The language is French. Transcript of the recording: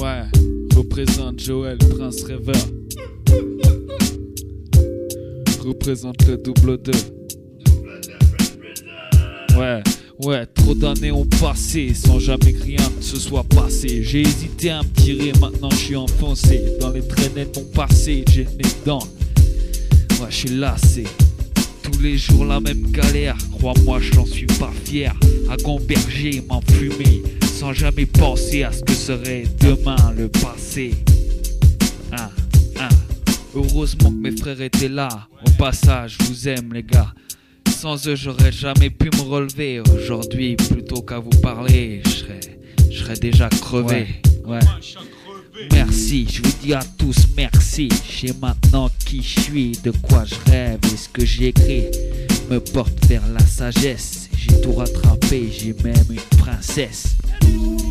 Ouais, représente Joël, Prince Rêveur. Représente le double 2. Ouais, trop d'années ont passé sans jamais que rien ne se soit passé. J'ai hésité à me tirer, maintenant je suis enfoncé dans les traînées de mon passé. J'ai le nez dedans, ouais, je suis lassé. Tous les jours la même galère, crois-moi j'en suis pas fier. À gamberger, m'enfumer, sans jamais penser à ce que serait demain le passé. Heureusement que mes frères étaient là. Au passage, je vous aime les gars. Sans eux j'aurais jamais pu me relever. Aujourd'hui, plutôt qu'à vous parler, je serais déjà crevé. Ouais. Merci, je vous dis à tous merci. Je sais maintenant qui je suis, de quoi je rêve et ce que j'écris me porte vers la sagesse. J'ai tout rattrapé, j'ai même une princesse.